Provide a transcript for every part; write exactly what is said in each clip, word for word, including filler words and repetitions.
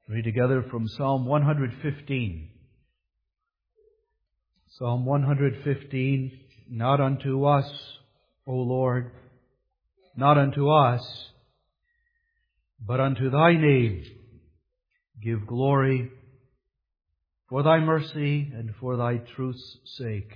Read together from Psalm one fifteen. Psalm one fifteen, not unto us, O Lord, not unto us, but unto Thy name give glory, for Thy mercy and for Thy truth's sake.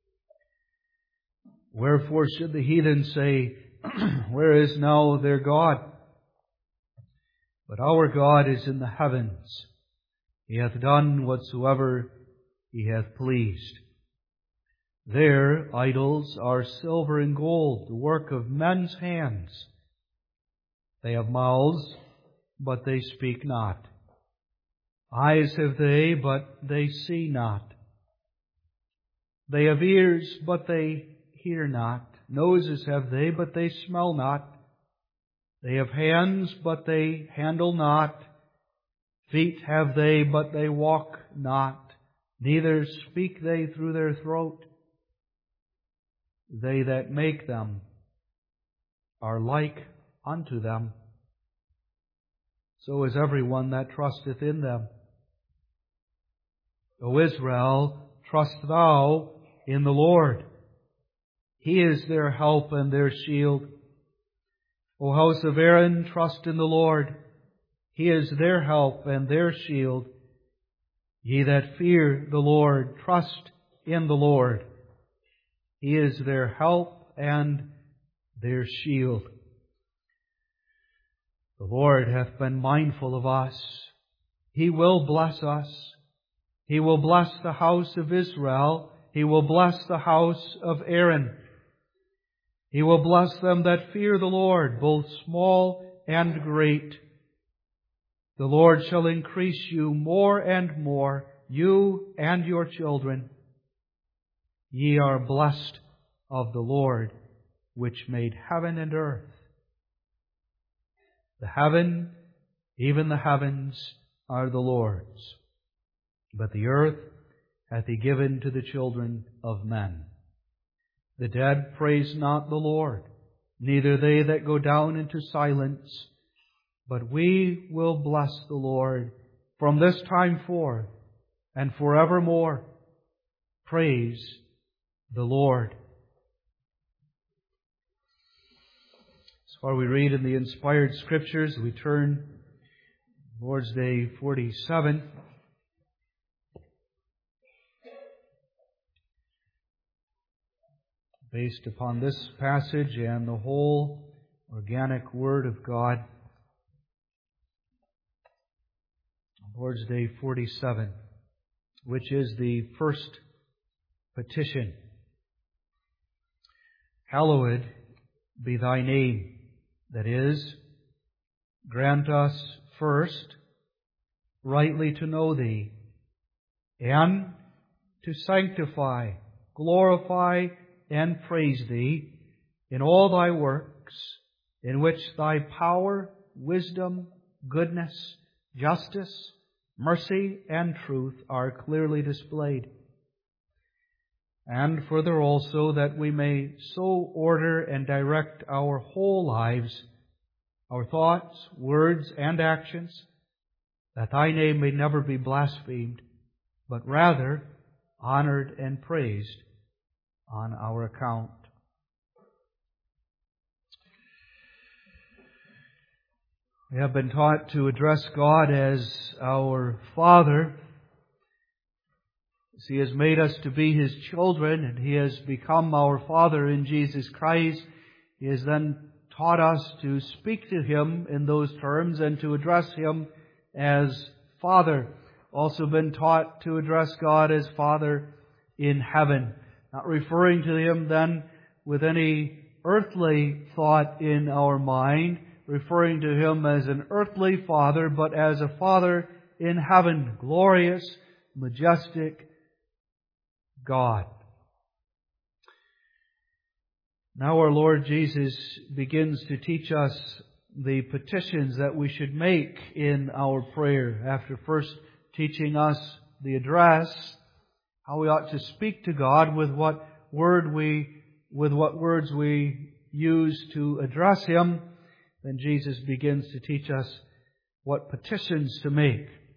Wherefore should the heathen say, Where is now their God? But our God is in the heavens. He hath done whatsoever He hath pleased. Their idols are silver and gold, the work of men's hands. They have mouths, but they speak not. Eyes have they, but they see not. They have ears, but they hear not. Noses have they, but they smell not. They have hands, but they handle not. Feet have they, but they walk not. Neither speak they through their throat. They that make them are like unto them. So is everyone that trusteth in them. O Israel, trust thou in the Lord. He is their help and their shield. O house of Aaron, trust in the Lord. He is their help and their shield. Ye that fear the Lord, trust in the Lord. He is their help and their shield. The Lord hath been mindful of us. He will bless us. He will bless the house of Israel. He will bless the house of Aaron. He will bless them that fear the Lord, both small and great. The Lord shall increase you more and more, you and your children. Ye are blessed of the Lord, which made heaven and earth. The heaven, even the heavens, are the Lord's, but the earth hath He given to the children of men. The dead praise not the Lord, neither they that go down into silence. But we will bless the Lord from this time forth and forevermore. Praise the Lord. As far as we read in the inspired Scriptures, we turn Lord's Day forty-seven. Based upon this passage and the whole organic Word of God. Lord's Day forty-seven, which is the first petition. Hallowed be Thy name. That is, grant us first rightly to know Thee, and to sanctify, glorify, and praise Thee in all Thy works, in which Thy power, wisdom, goodness, justice, mercy, and truth are clearly displayed. And further also that we may so order and direct our whole lives, our thoughts, words, and actions, that Thy name may never be blasphemed, but rather honored and praised on our account. We have been taught to address God as our Father. He has made us to be His children, and He has become our Father in Jesus Christ. He has then taught us to speak to Him in those terms and to address Him as Father. Also been taught to address God as Father in heaven. Not referring to Him then with any earthly thought in our mind, referring to Him as an earthly Father, but as a Father in heaven, glorious, majestic God. Now our Lord Jesus begins to teach us the petitions that we should make in our prayer, after first teaching us the address, how we ought to speak to God, with what word we, with what words we use to address Him. Then Jesus begins to teach us what petitions to make.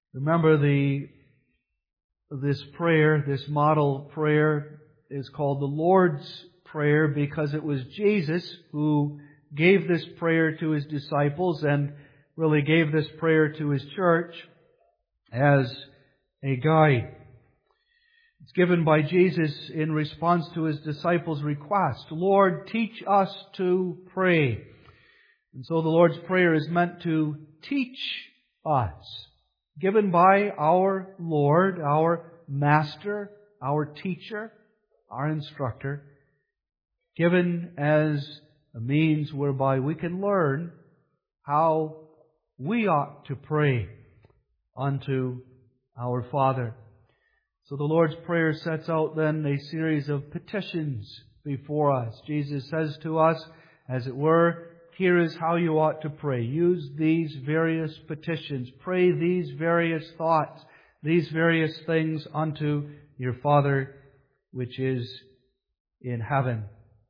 Remember, the this prayer, this model prayer, is called the Lord's Prayer because it was Jesus who gave this prayer to His disciples and really gave this prayer to His church as a guide. It's given by Jesus in response to His disciples' request, Lord, teach us to pray. And so the Lord's Prayer is meant to teach us, given by our Lord, our Master, our Teacher, our Instructor, given as a means whereby we can learn how we ought to pray unto our Father. So the Lord's Prayer sets out then a series of petitions before us. Jesus says to us, as it were, here is how you ought to pray. Use these various petitions. Pray these various thoughts, these various things unto your Father which is in heaven.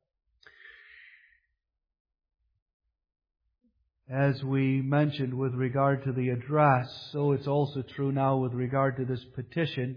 As we mentioned with regard to the address, so it's also true now with regard to this petition.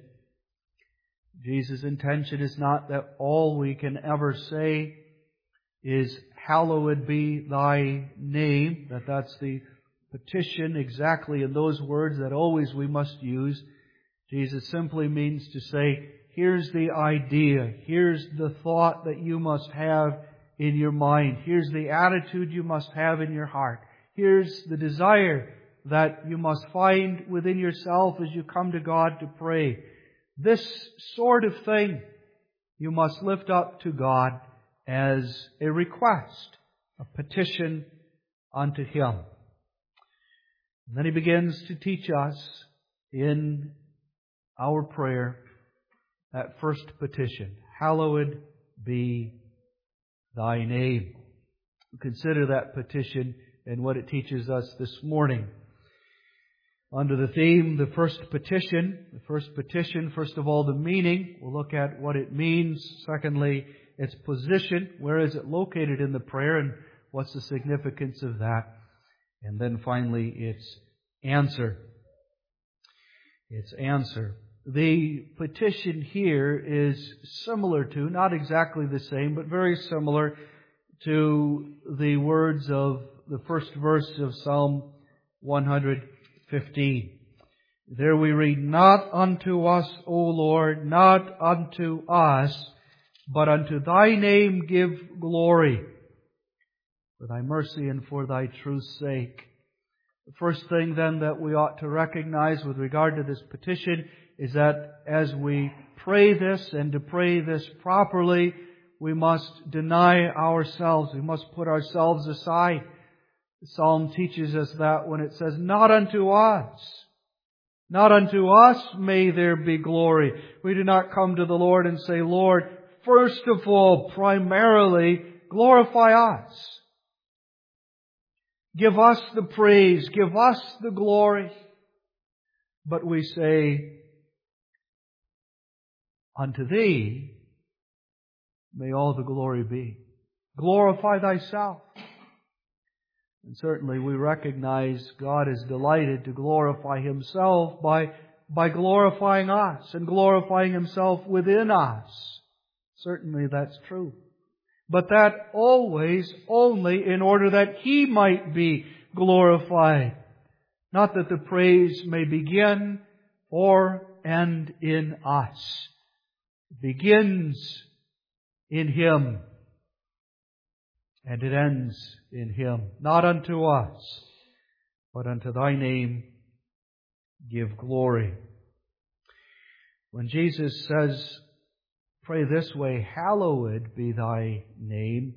Jesus' intention is not that all we can ever say is, hallowed be thy name, that that's the petition exactly in those words that always we must use. Jesus simply means to say, here's the idea, here's the thought that you must have in your mind, here's the attitude you must have in your heart, here's the desire that you must find within yourself as you come to God to pray. This sort of thing you must lift up to God as a request, a petition unto Him. And then He begins to teach us in our prayer that first petition, hallowed be thy name. Consider that petition and what it teaches us this morning. Under the theme, the first petition, the first petition, first of all, the meaning. We'll look at what it means. Secondly, its position. Where is it located in the prayer and what's the significance of that? And then finally, its answer. Its answer. The petition here is similar to, not exactly the same, but very similar to the words of the first verse of Psalm one hundred fifteen. There we read, not unto us, O Lord, not unto us, but unto thy name give glory, for thy mercy and for thy truth's sake. The first thing then that we ought to recognize with regard to this petition is that as we pray this, and to pray this properly, we must deny ourselves. We must put ourselves aside. The Psalm teaches us that when it says, not unto us, not unto us may there be glory. We do not come to the Lord and say, Lord, first of all, primarily, glorify us. Give us the praise, give us the glory. But we say, unto Thee may all the glory be. Glorify Thyself. And certainly we recognize God is delighted to glorify Himself by, by glorifying us and glorifying Himself within us. Certainly that's true. But that always only in order that He might be glorified. Not that the praise may begin or end in us. It begins in Him. And it ends in Him. Not unto us, but unto Thy name give glory. When Jesus says, pray this way, hallowed be Thy name,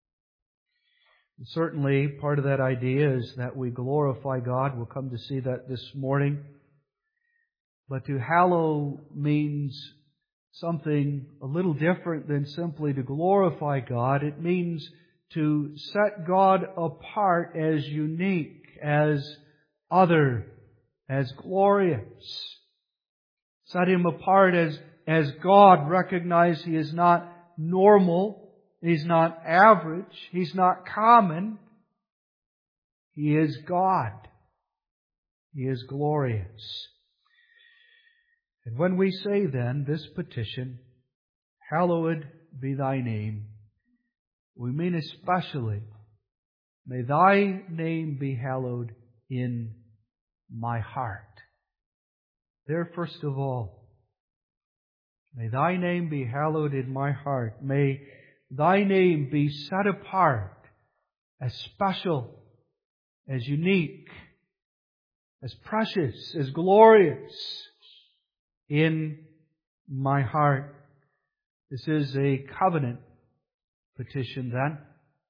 certainly part of that idea is that we glorify God. We'll come to see that this morning. But to hallow means something a little different than simply to glorify God. It means to set God apart as unique, as other, as glorious. Set Him apart as, as God. Recognize He is not normal. He's not average. He's not common. He is God. He is glorious. And when we say then this petition, hallowed be thy name, we mean especially, may thy name be hallowed in my heart. There, first of all, may thy name be hallowed in my heart. May thy name be set apart as special, as unique, as precious, as glorious in my heart. This is a covenant petition then.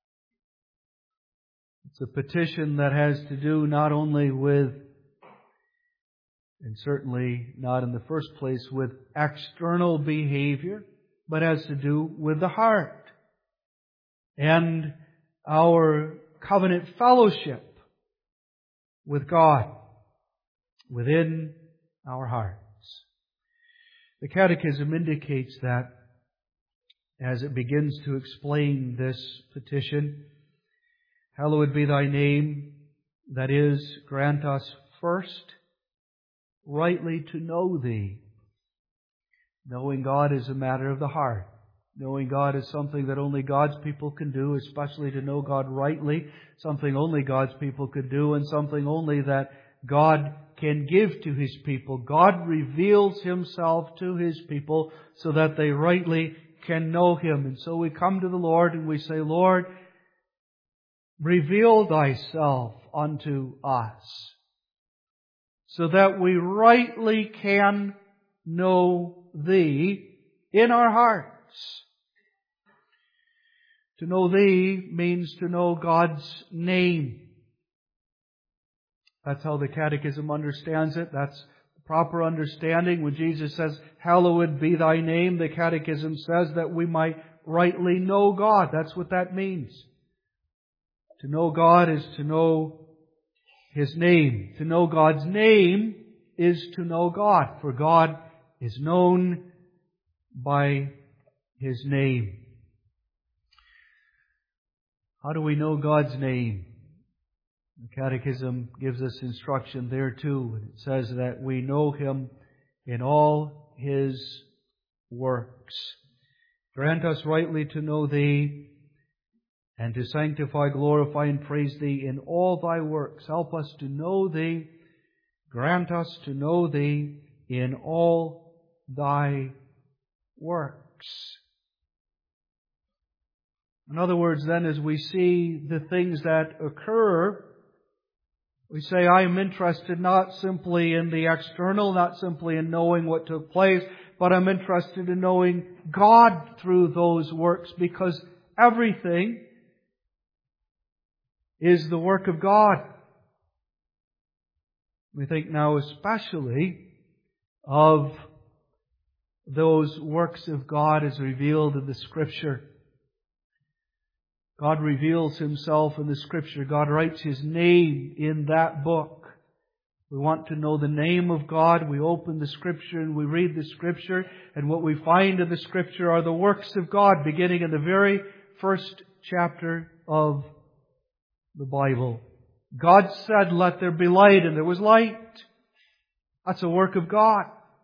It's a petition that has to do not only with, and certainly not in the first place with external behavior, but has to do with the heart and our covenant fellowship with God within our hearts. The Catechism indicates that as it begins to explain this petition, hallowed be thy name, that is, grant us first rightly to know Thee. Knowing God is a matter of the heart. Knowing God is something that only God's people can do, especially to know God rightly, something only God's people could do, and something only that God can give to His people. God reveals Himself to His people so that they rightly can know Him. And so we come to the Lord and we say, Lord, reveal Thyself unto us so that we rightly can know Thee in our hearts. To know Thee means to know God's name. That's how the Catechism understands it. That's the proper understanding. When Jesus says, hallowed be thy name, the Catechism says that we might rightly know God. That's what that means. To know God is to know His name. To know God's name is to know God, for God is known by His name. How do we know God's name? The Catechism gives us instruction there too. It says that we know Him in all His works. Grant us rightly to know Thee and to sanctify, glorify, and praise Thee in all Thy works. Help us to know Thee. Grant us to know Thee in all Thy works. In other words, then, as we see the things that occur, we say, I am interested not simply in the external, not simply in knowing what took place, but I'm interested in knowing God through those works, because everything is the work of God. We think now especially of those works of God as revealed in the Scripture. God reveals Himself in the Scripture. God writes His name in that book. We want to know the name of God. We open the Scripture and we read the Scripture. And what we find in the Scripture are the works of God, beginning in the very first chapter of the Bible. God said, let there be light, and there was light. That's a work of God.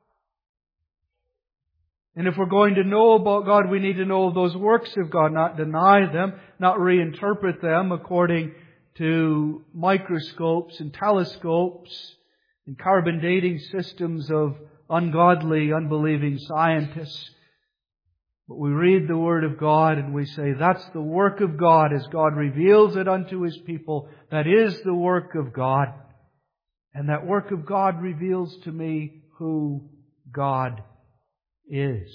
And if we're going to know about God, we need to know those works of God, not deny them, not reinterpret them according to microscopes and telescopes and carbon dating systems of ungodly, unbelieving scientists. But we read the Word of God and we say, that's the work of God as God reveals it unto His people. That is the work of God. And that work of God reveals to me who God is.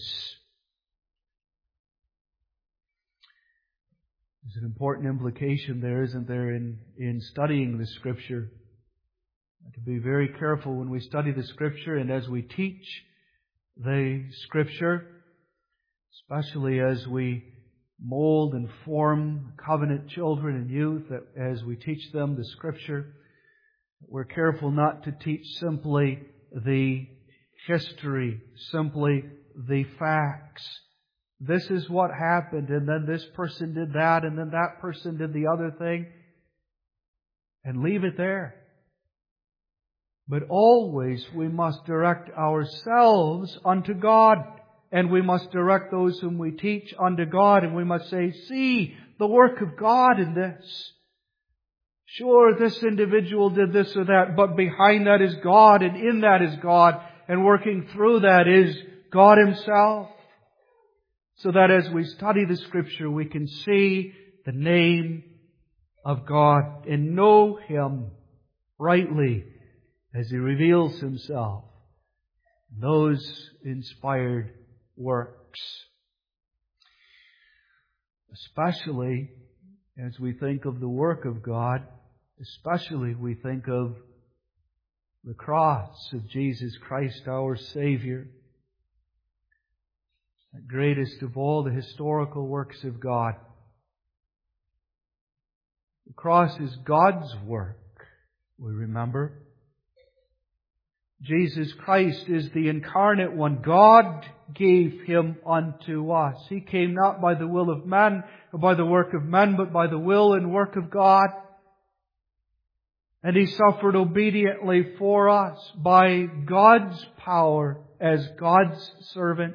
There's an important implication there, isn't there, in, in studying the Scripture. To be very careful when we study the Scripture and as we teach the Scripture, especially as we mold and form covenant children and youth, that as we teach them the Scripture, we're careful not to teach simply the history, simply the facts. This is what happened, and then this person did that, and then that person did the other thing, and leave it there. But always we must direct ourselves unto God. And we must direct those whom we teach unto God. And we must say, see the work of God in this. Sure, this individual did this or that, but behind that is God, and in that is God, and working through that is God Himself. So that as we study the Scripture, we can see the name of God and know Him rightly as He reveals Himself in those inspired works. Especially as we think of the work of God, especially we think of the cross of Jesus Christ our Savior, the greatest of all the historical works of God. The cross is God's work, we remember. Jesus Christ is the incarnate one. God gave Him unto us. He came not by the will of man, or by the work of men, but by the will and work of God. And He suffered obediently for us by God's power as God's servant.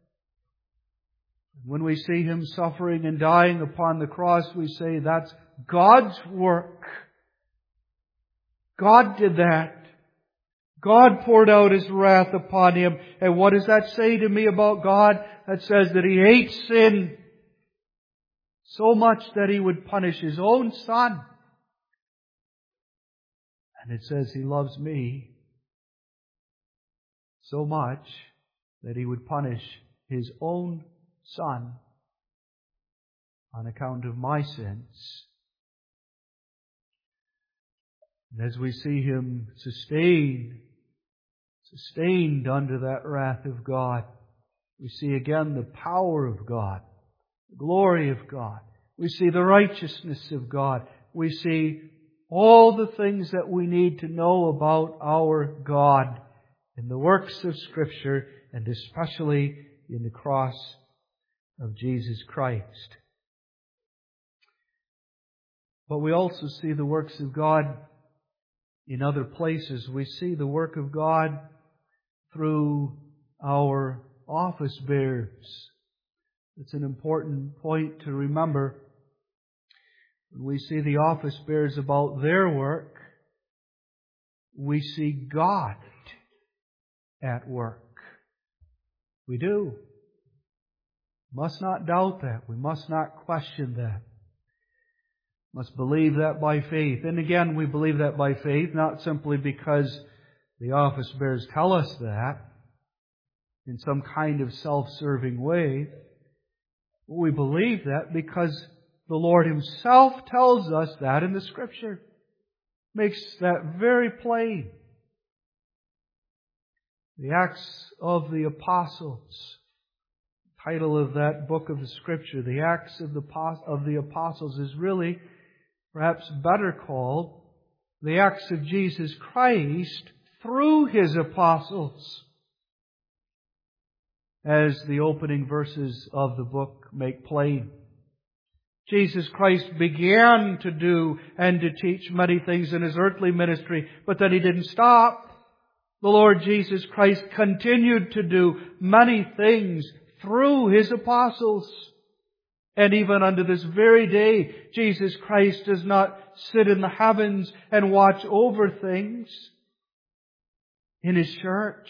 When we see Him suffering and dying upon the cross, we say that's God's work. God did that. God poured out His wrath upon Him. And what does that say to me about God? That says that He hates sin so much that He would punish His own Son. And it says He loves me so much that He would punish His own Son on account of my sins. And as we see Him sustained, sustained under that wrath of God, we see again the power of God, the glory of God. We see the righteousness of God. We see all the things that we need to know about our God in the works of Scripture, and especially in the cross of Jesus Christ. But we also see the works of God in other places. We see the work of God through our office bearers. It's an important point to remember. When we see the office bearers about their work, we see God at work. We do. Must not doubt that. We must not question that. Must believe that by faith. And again, we believe that by faith, not simply because the office bearers tell us that in some kind of self-serving way. We believe that because the Lord Himself tells us that in the Scripture. Makes that very plain. The Acts of the Apostles. The title of that book of the Scripture, the Acts of the, of the Apostles, is really perhaps better called the Acts of Jesus Christ through His apostles, as the opening verses of the book make plain. Jesus Christ began to do and to teach many things in His earthly ministry, but then He didn't stop. The Lord Jesus Christ continued to do many things through His apostles. And even unto this very day, Jesus Christ does not sit in the heavens and watch over things in His church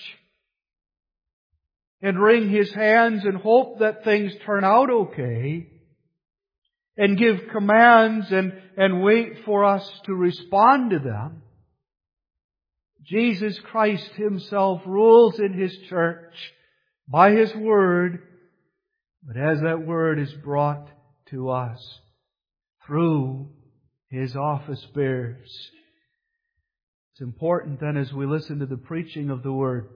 and wring His hands and hope that things turn out okay and give commands and, and wait for us to respond to them. Jesus Christ Himself rules in His church by His Word, but as that Word is brought to us through His office bearers. It's important then, as we listen to the preaching of the Word,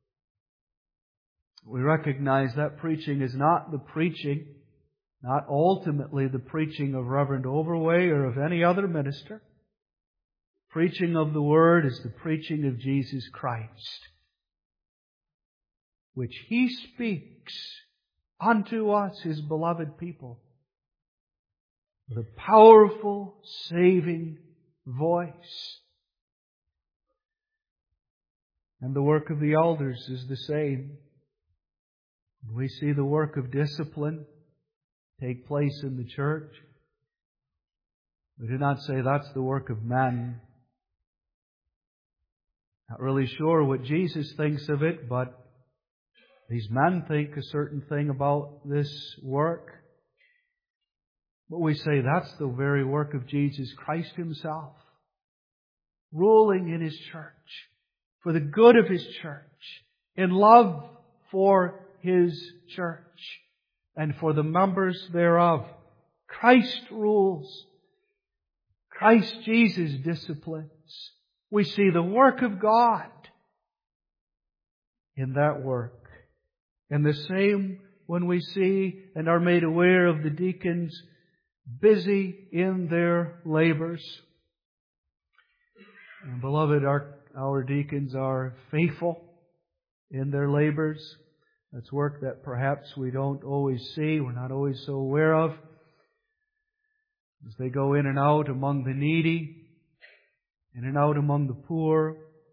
we recognize that preaching is not the preaching, not ultimately the preaching of Reverend Overway or of any other minister. Preaching of the Word is the preaching of Jesus Christ, which He speaks unto us, His beloved people, with a powerful, saving voice. And the work of the elders is the same. We see the work of discipline take place in the church. We do not say that's the work of men. Not really sure what Jesus thinks of it, but these men think a certain thing about this work. But we say that's the very work of Jesus Christ Himself, ruling in His church, for the good of His church, in love for His church, and for the members thereof. Christ rules. Christ Jesus disciplines. We see the work of God in that work. And the same when we see and are made aware of the deacons busy in their labors. And beloved, our, our deacons are faithful in their labors. That's work that perhaps we don't always see, we're not always so aware of. As they go in and out among the needy, in and out among the poor,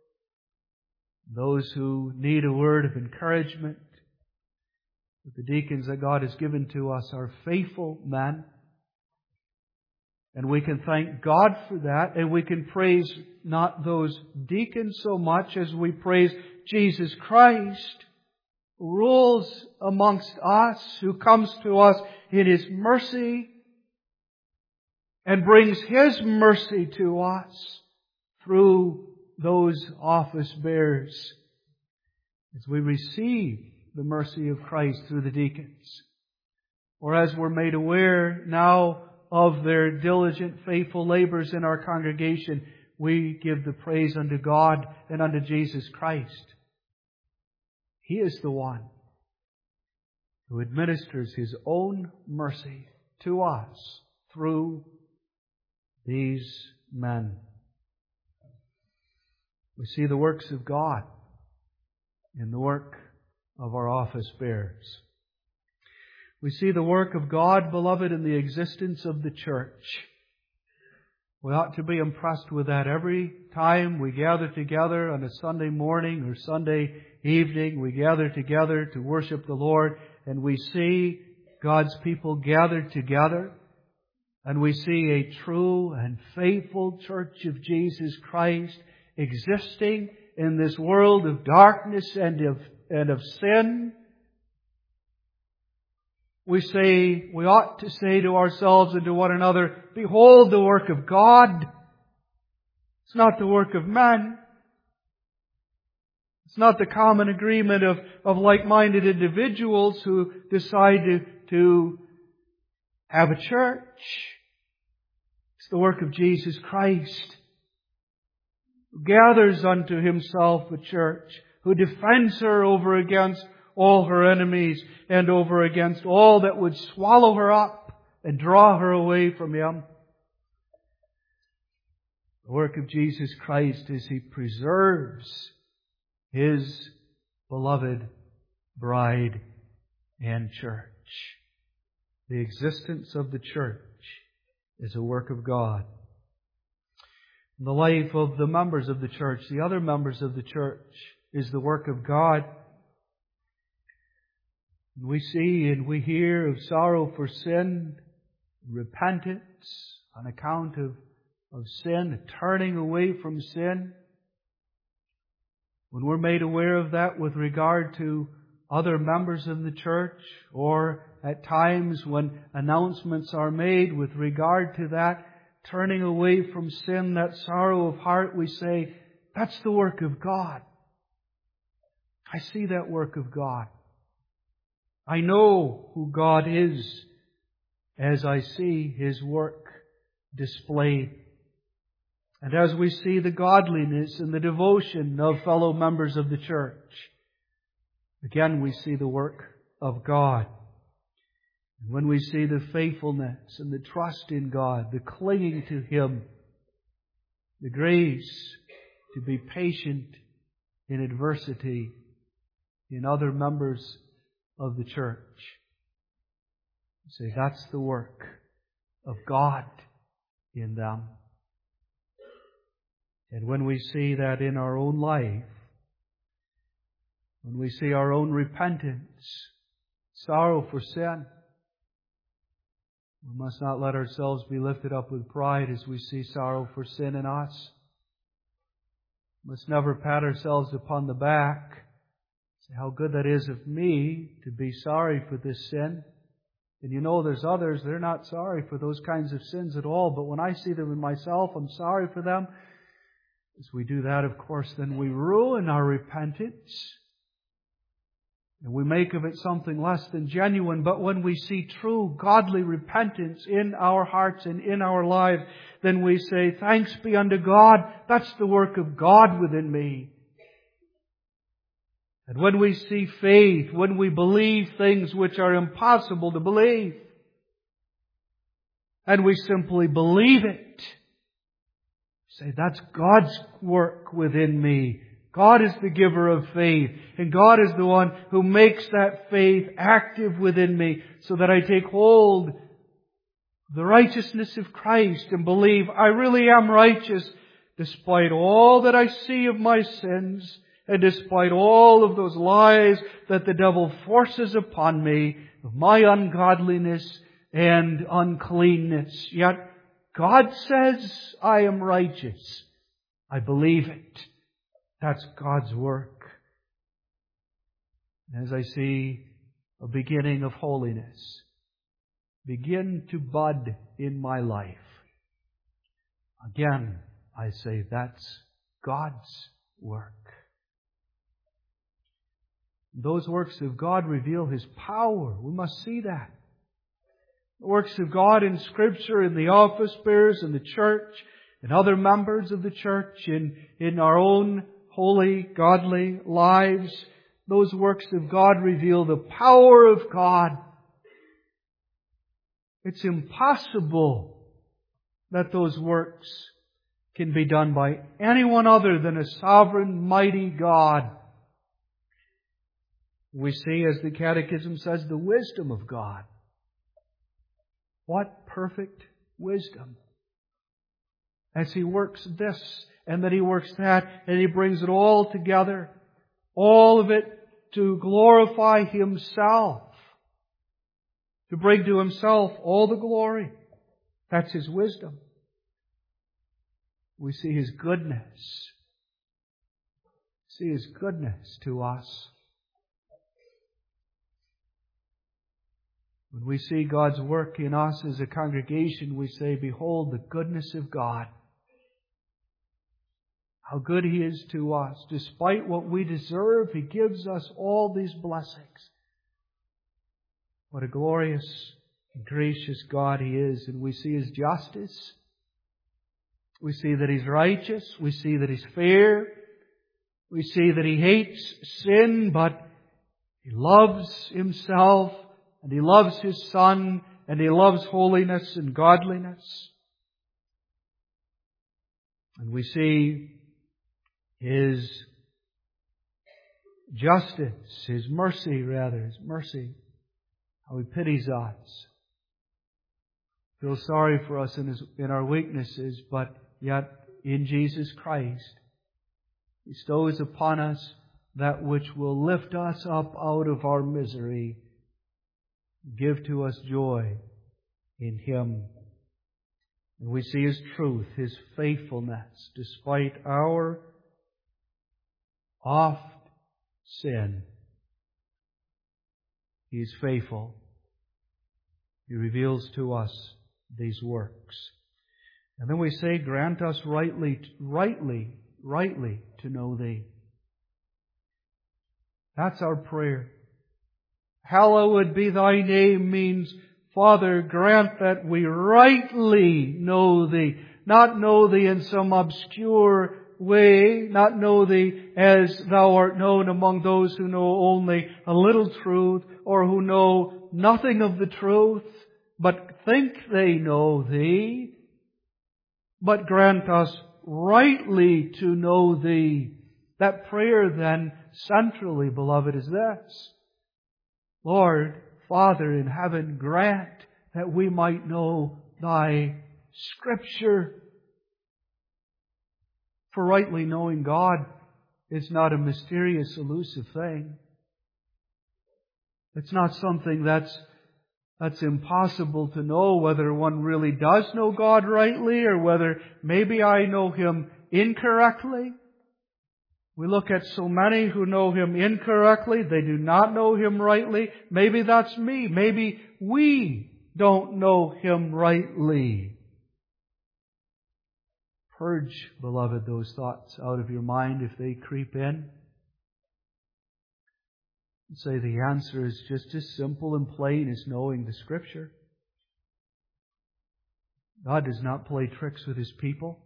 those who need a word of encouragement. The deacons that God has given to us are faithful men. And we can thank God for that, and we can praise not those deacons so much as we praise Jesus Christ, who rules amongst us, who comes to us in His mercy and brings His mercy to us through those office bearers as we receive the mercy of Christ through the deacons. Or as we're made aware now of their diligent, faithful labors in our congregation, we give the praise unto God and unto Jesus Christ. He is the one who administers His own mercy to us through these men. We see the works of God in the work of our office bearers. We see the work of God, beloved, in the existence of the church. We ought to be impressed with that every time we gather together on a Sunday morning or Sunday evening. We gather together to worship the Lord, and we see God's people gathered together, and we see a true and faithful church of Jesus Christ existing in this world of darkness and of, and of sin. We say, we ought to say to ourselves and to one another, behold the work of God. It's not the work of man. It's not the common agreement of, of like-minded individuals who decide to, to have a church. It's the work of Jesus Christ, who gathers unto Himself a church, who defends her over against all her enemies and over against all that would swallow her up and draw her away from Him. The work of Jesus Christ is He preserves His beloved bride and church. The existence of the church is a work of God. The life of the members of the church, the other members of the church, is the work of God. We see and we hear of sorrow for sin, repentance on account of, of sin, turning away from sin. When we're made aware of that with regard to other members of the church, or at times when announcements are made with regard to that, turning away from sin, that sorrow of heart, we say, that's the work of God. I see that work of God. I know who God is as I see His work displayed. And as we see the godliness and the devotion of fellow members of the church, again we see the work of God. And when we see the faithfulness and the trust in God, the clinging to Him, the grace to be patient in adversity in other members of the church, say that's the work of God in them. And when we see that in our own life, when we see our own repentance, sorrow for sin, we must not let ourselves be lifted up with pride as we see sorrow for sin in us. We must never pat ourselves upon the back, say how good that is of me to be sorry for this sin. And you know there's others, they're not sorry for those kinds of sins at all. But when I see them in myself, I'm sorry for them. As we do that, of course, then we ruin our repentance. And we make of it something less than genuine. But when we see true, godly repentance in our hearts and in our lives, then we say, thanks be unto God. That's the work of God within me. And when we see faith, when we believe things which are impossible to believe, and we simply believe it, say, that's God's work within me. God is the giver of faith, and God is the one who makes that faith active within me so that I take hold of the righteousness of Christ and believe I really am righteous despite all that I see of my sins and despite all of those lies that the devil forces upon me of my ungodliness and uncleanness. Yet God says I am righteous. I believe it. That's God's work. As I see a beginning of holiness begin to bud in my life, again, I say that's God's work. Those works of God reveal His power. We must see that. The works of God in Scripture, in the office bearers, in the church, in other members of the church, in, in our own holy, godly lives, those works of God reveal the power of God. It's impossible that those works can be done by anyone other than a sovereign, mighty God. We see, as the Catechism says, the wisdom of God. What perfect wisdom! As He works this, and then He works that, and He brings it all together. All of it to glorify Himself. To bring to Himself all the glory. That's His wisdom. We see His goodness. See His goodness to us. When we see God's work in us as a congregation, we say, behold the goodness of God. How good He is to us. Despite what we deserve, He gives us all these blessings. What a glorious and gracious God He is. And we see His justice. We see that He's righteous. We see that He's fair. We see that He hates sin, but He loves Himself, and He loves His Son, and He loves holiness and godliness. And we see His justice, His mercy rather, His mercy, how He pities us, feels sorry for us in, his, in our weaknesses, but yet in Jesus Christ bestows upon us that which will lift us up out of our misery, give to us joy in Him. And we see His truth, His faithfulness, despite our oft sin. He is faithful. He reveals to us these works. And then we say, grant us rightly, rightly, rightly to know Thee. That's our prayer. Hallowed be Thy name means, Father, grant that we rightly know Thee. Not know Thee in some obscure way, not know Thee as Thou art known among those who know only a little truth, or who know nothing of the truth, but think they know Thee. But grant us rightly to know Thee. That prayer then, centrally, beloved, is this: Lord, Father in heaven, grant that we might know Thy Scripture. For rightly knowing God is not a mysterious, elusive thing. It's not something that's That's impossible to know whether one really does know God rightly or whether maybe I know Him incorrectly. We look at so many who know Him incorrectly. They do not know Him rightly. Maybe that's me. Maybe we don't know Him rightly. Purge, beloved, those thoughts out of your mind if they creep in. And say the answer is just as simple and plain as knowing the Scripture. God does not play tricks with His people.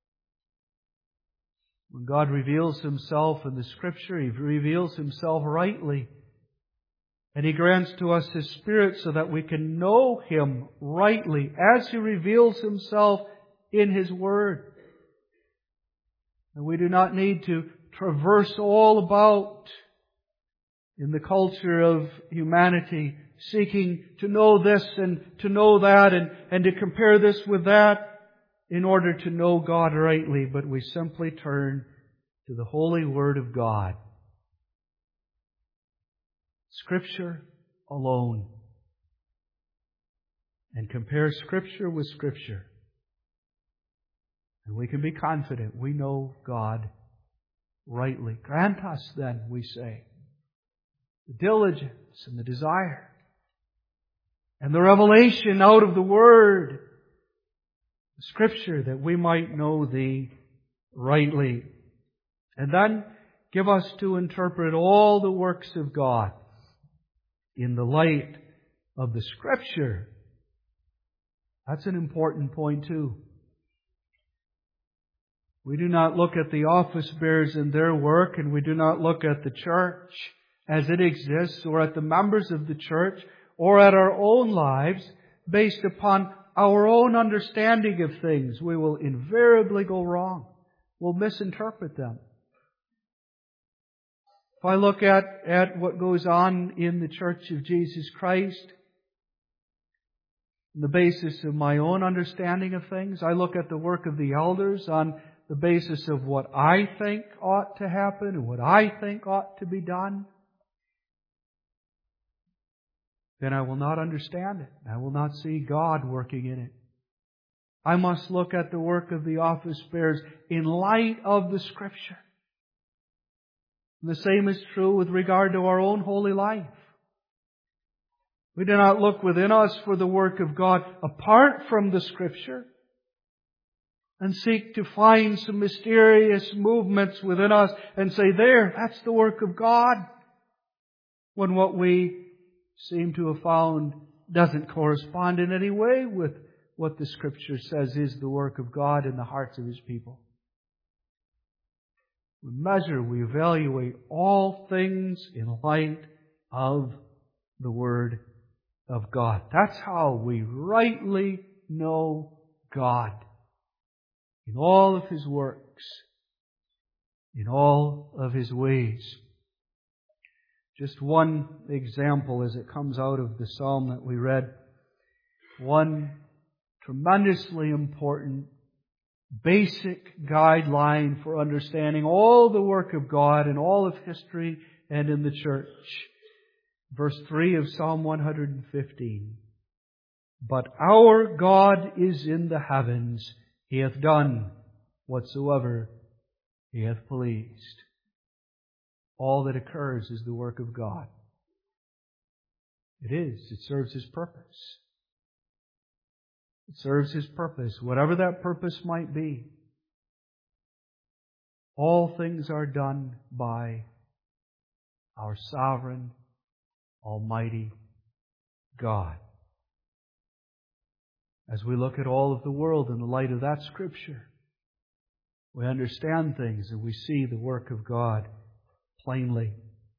When God reveals Himself in the Scripture, He reveals Himself rightly. And He grants to us His Spirit so that we can know Him rightly as He reveals Himself in His Word. And we do not need to traverse all about in the culture of humanity, seeking to know this and to know that and, and to compare this with that in order to know God rightly. But we simply turn to the holy Word of God. Scripture alone. And compare Scripture with Scripture. And we can be confident we know God rightly. Grant us then, we say, the diligence and the desire and the revelation out of the Word, the Scripture, that we might know Thee rightly. And then give us to interpret all the works of God in the light of the Scripture. That's an important point too. We do not look at the office bearers and their work, and we do not look at the church as it exists, or at the members of the church, or at our own lives, based upon our own understanding of things. We will invariably go wrong. We'll misinterpret them. If I look at, at what goes on in the Church of Jesus Christ, on the basis of my own understanding of things, I look at the work of the elders on the basis of what I think ought to happen and what I think ought to be done, then I will not understand it. I will not see God working in it. I must look at the work of the office bearers in light of the Scripture. And the same is true with regard to our own holy life. We do not look within us for the work of God apart from the Scripture and seek to find some mysterious movements within us and say, there, that's the work of God, when what we seem to have found doesn't correspond in any way with what the Scripture says is the work of God in the hearts of His people. We measure, we evaluate all things in light of the Word of God. That's how we rightly know God. In all of His works, in all of His ways. Just one example as it comes out of the psalm that we read. One tremendously important basic guideline for understanding all the work of God in all of history and in the church. Verse three of Psalm one hundred fifteen. But our God is in the heavens. He hath done whatsoever He hath pleased. All that occurs is the work of God. It is. It serves His purpose. It serves His purpose, whatever that purpose might be. All things are done by our sovereign, almighty God. As we look at all of the world in the light of that Scripture, we understand things and we see the work of God plainly.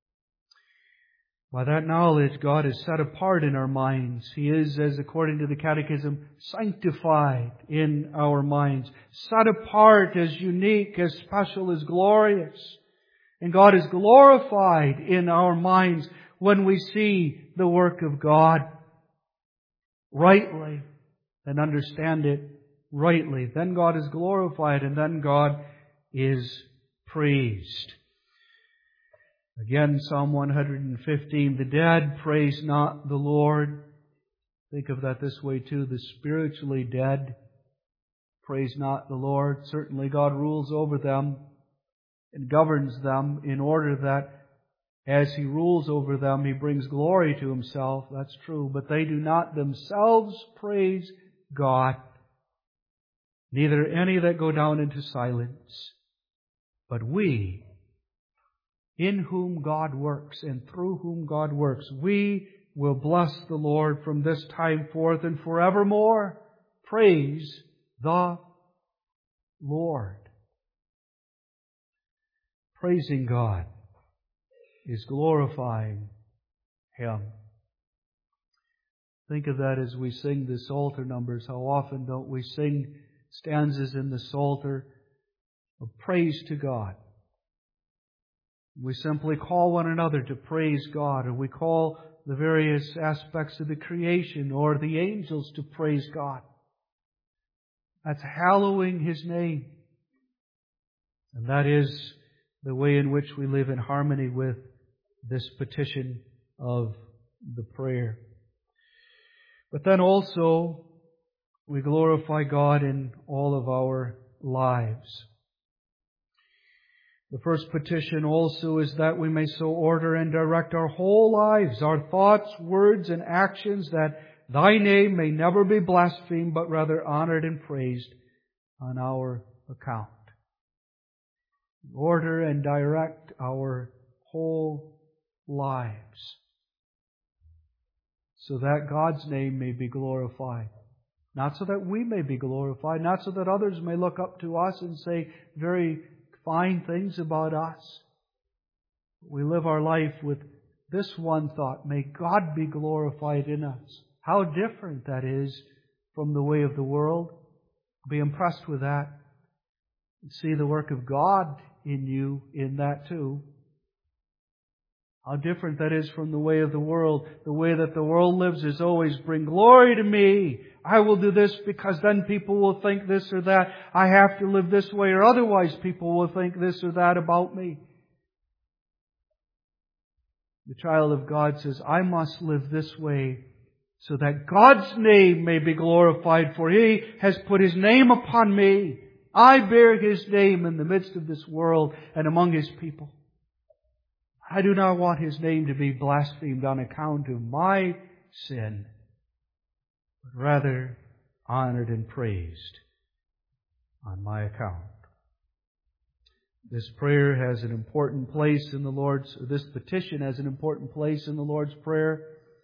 By that knowledge, God is set apart in our minds. He is, as according to the Catechism, sanctified in our minds. Set apart as unique, as special, as glorious. And God is glorified in our minds when we see the work of God rightly and understand it rightly. Then God is glorified and then God is praised. Again, Psalm one hundred fifteen, the dead praise not the Lord. Think of that this way too. The spiritually dead praise not the Lord. Certainly God rules over them and governs them in order that as He rules over them, He brings glory to Himself. That's true. But they do not themselves praise God. Neither any that go down into silence. But we, in whom God works and through whom God works, we will bless the Lord from this time forth and forevermore. Praise the Lord. Praising God is glorifying Him. Think of that as we sing the Psalter numbers. How often don't we sing stanzas in the Psalter of praise to God? We simply call one another to praise God, or we call the various aspects of the creation or the angels to praise God. That's hallowing His name. And that is the way in which we live in harmony with this petition of the prayer. But then also, we glorify God in all of our lives. The first petition also is that we may so order and direct our whole lives, our thoughts, words, and actions, that Thy name may never be blasphemed, but rather honored and praised on our account. Order and direct our whole lives, so that God's name may be glorified. Not so that we may be glorified, not so that others may look up to us and say very fine things about us. We live our life with this one thought: may God be glorified in us. How different that is from the way of the world. Be impressed with that. See the work of God in you in that too. How different that is from the way of the world. The way that the world lives is always, bring glory to me. I will do this because then people will think this or that. I have to live this way, or otherwise people will think this or that about me. The child of God says, I must live this way so that God's name may be glorified, for He has put His name upon me. I bear His name in the midst of this world and among His people. I do not want His name to be blasphemed on account of my sin, but rather honored and praised on my account. This prayer has an important place in the Lord's, or this petition has an important place in the Lord's Prayer.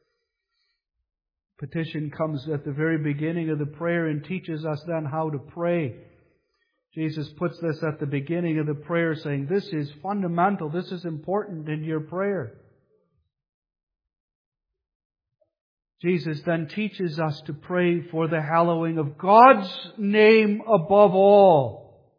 Petition comes at the very beginning of the prayer and teaches us then how to pray. Jesus puts this at the beginning of the prayer, saying, this is fundamental, this is important in your prayer. Jesus then teaches us to pray for the hallowing of God's name above all.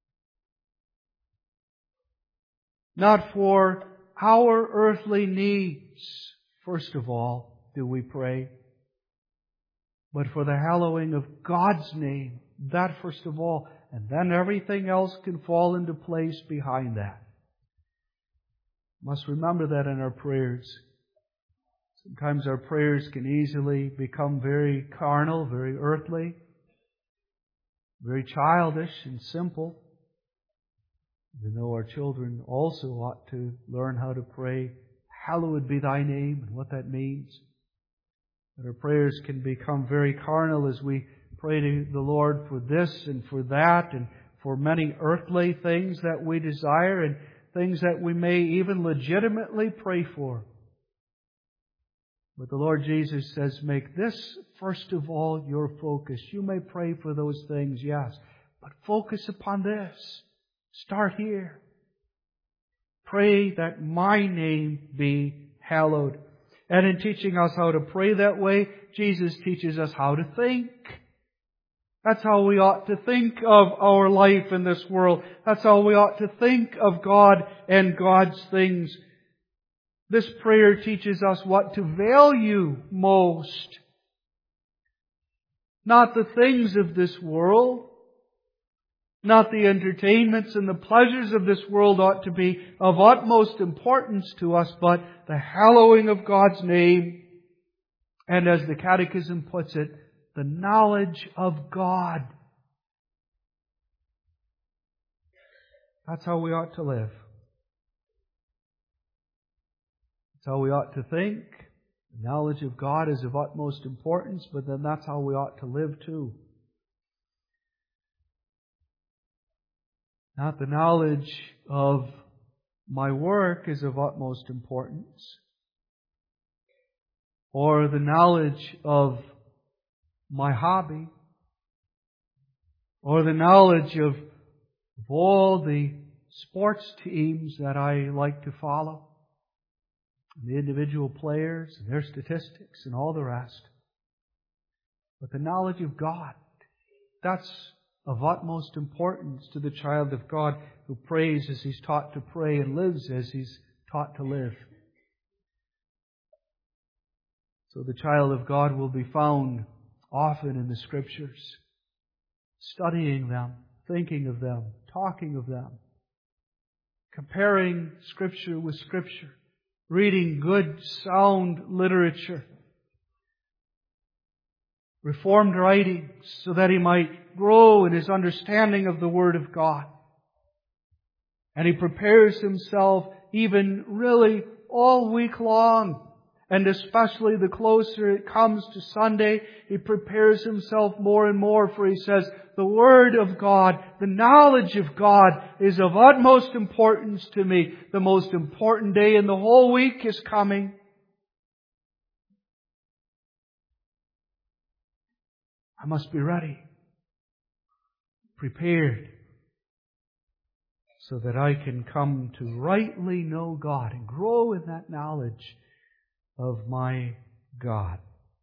Not for our earthly needs, first of all, do we pray, but for the hallowing of God's name, that first of all. And then everything else can fall into place behind that. Must remember that in our prayers. Sometimes our prayers can easily become very carnal, very earthly, very childish and simple. Even though our children also ought to learn how to pray, hallowed be Thy name, and what that means. But our prayers can become very carnal as we pray to the Lord for this and for that and for many earthly things that we desire and things that we may even legitimately pray for. But the Lord Jesus says, make this first of all your focus. You may pray for those things, yes, but focus upon this. Start here. Pray that my name be hallowed. And in teaching us how to pray that way, Jesus teaches us how to think. That's how we ought to think of our life in this world. That's how we ought to think of God and God's things. This prayer teaches us what to value most. Not the things of this world, Not the entertainments and the pleasures of this world ought to be of utmost importance to us, but the hallowing of God's name. And as the Catechism puts it, the knowledge of God. That's how we ought to live. That's how we ought to think. The knowledge of God is of utmost importance, but then that's how we ought to live too. Not the knowledge of my work is of utmost importance, or the knowledge of my hobby, or the knowledge of, of all the sports teams that I like to follow, the individual players and their statistics and all the rest. But the knowledge of God, that's of utmost importance to the child of God who prays as he's taught to pray and lives as he's taught to live. So the child of God will be found often in the Scriptures, studying them, thinking of them, talking of them, comparing Scripture with Scripture, reading good, sound literature, Reformed writings, so that he might grow in his understanding of the Word of God. And he prepares himself even really all week long. And especially the closer it comes to Sunday, he prepares himself more and more, for he says, the Word of God, the knowledge of God is of utmost importance to me. The most important day in the whole week is coming. I must be ready, prepared, so that I can come to rightly know God and grow in that knowledge of my God.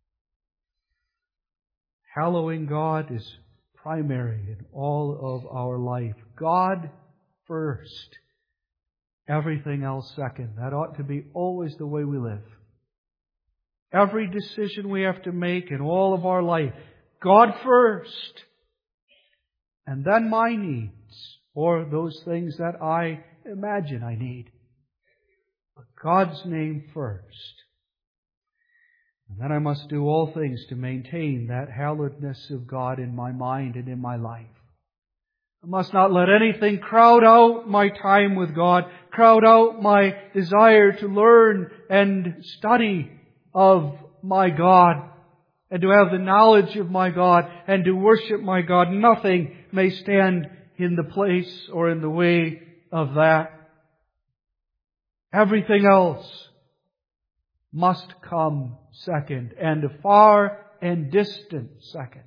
Hallowing God is primary in all of our life. God first, everything else second. That ought to be always the way we live. Every decision we have to make in all of our life, God first, and then my needs, or those things that I imagine I need. But God's name first. And then I must do all things to maintain that hallowedness of God in my mind and in my life. I must not let anything crowd out my time with God, crowd out my desire to learn and study of my God, and to have the knowledge of my God, and to worship my God. Nothing may stand in the place or in the way of that. Everything else must come second, and a far and distant second.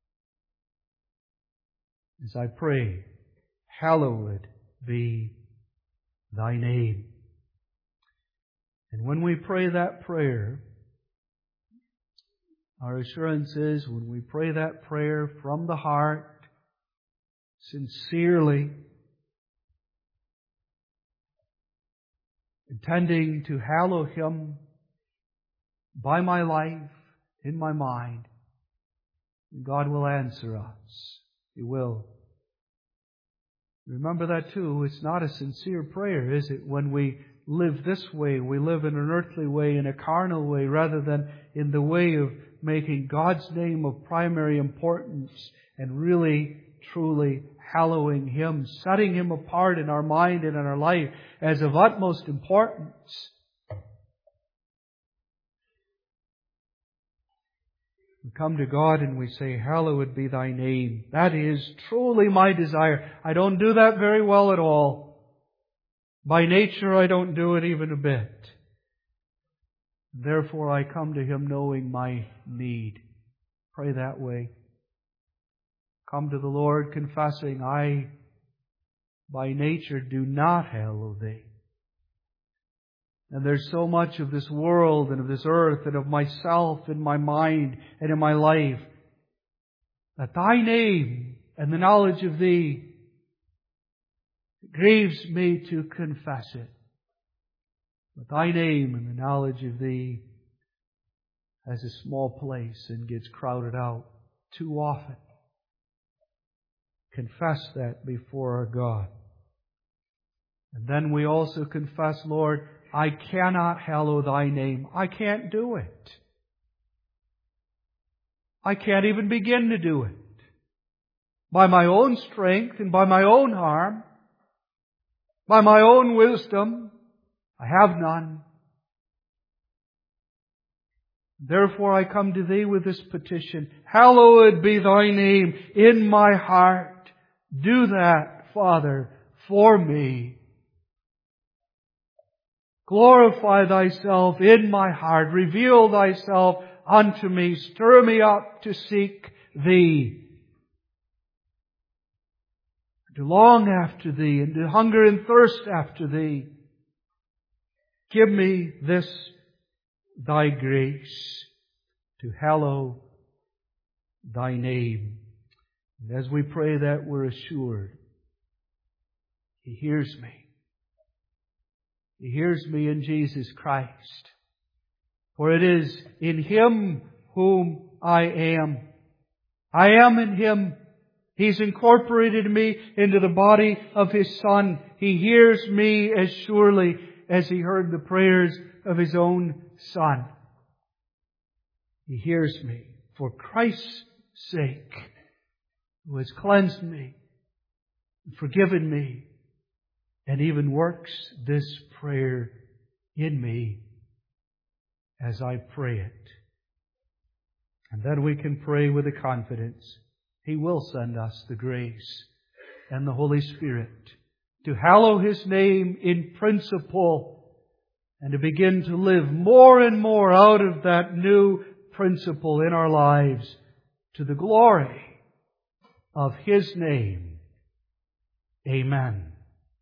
As I pray, hallowed be Thy name. And when we pray that prayer, our assurance is when we pray that prayer from the heart, sincerely, intending to hallow Him by my life, in my mind, God will answer us. He will. Remember that too. It's not a sincere prayer, is it? When we live this way, we live in an earthly way, in a carnal way, rather than in the way of making God's name of primary importance and really, truly hallowing Him, setting Him apart in our mind and in our life as of utmost importance. We come to God and we say, hallowed be Thy name. That is truly my desire. I don't do that very well at all. By nature, I don't do it even a bit. Therefore, I come to Him knowing my need. Pray that way. Come to the Lord confessing, I, by nature, do not hallow Thee. And there's so much of this world and of this earth and of myself in my mind and in my life that Thy name and the knowledge of Thee grieves me to confess it. But Thy name and the knowledge of Thee has a small place and gets crowded out too often. confess that before our God. And then we also confess, Lord, I cannot hallow Thy name. I can't do it. I can't even begin to do it. By my own strength and by my own arm, by my own wisdom, I have none. Therefore I come to Thee with this petition. Hallowed be Thy name in my heart. Do that, Father, for me. Glorify Thyself in my heart. Reveal Thyself unto me. Stir me up to seek Thee. To long after Thee and to hunger and thirst after Thee. Give me this Thy grace to hallow Thy name. And as we pray that, we're assured He hears me. He hears me in Jesus Christ. For it is in Him whom I am. I am in Him. He's incorporated me into the body of His Son. He hears me as surely as He heard the prayers of His own Son. He hears me for Christ's sake, who has cleansed me, forgiven me, and even works this prayer in me as I pray it. And then we can pray with the confidence He will send us the grace and the Holy Spirit to hallow His name in principle and to begin to live more and more out of that new principle in our lives to the glory of His name. Amen.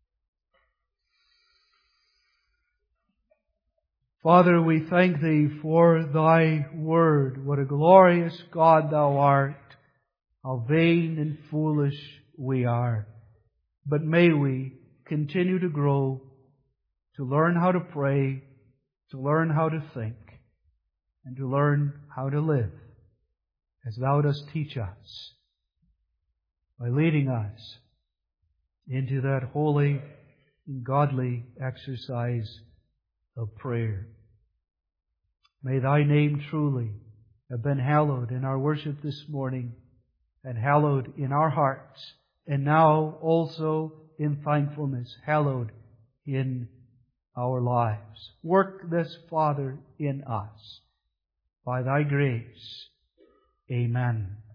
Father, we thank Thee for Thy Word. What a glorious God Thou art. How vain and foolish we are. But may we continue to grow, to learn how to pray, to learn how to think, and to learn how to live as Thou dost teach us by leading us into that holy and godly exercise of prayer. May Thy name truly have been hallowed in our worship this morning and hallowed in our hearts, and now also in thankfulness, hallowed in our lives. Work this, Father, in us by Thy grace. Amen.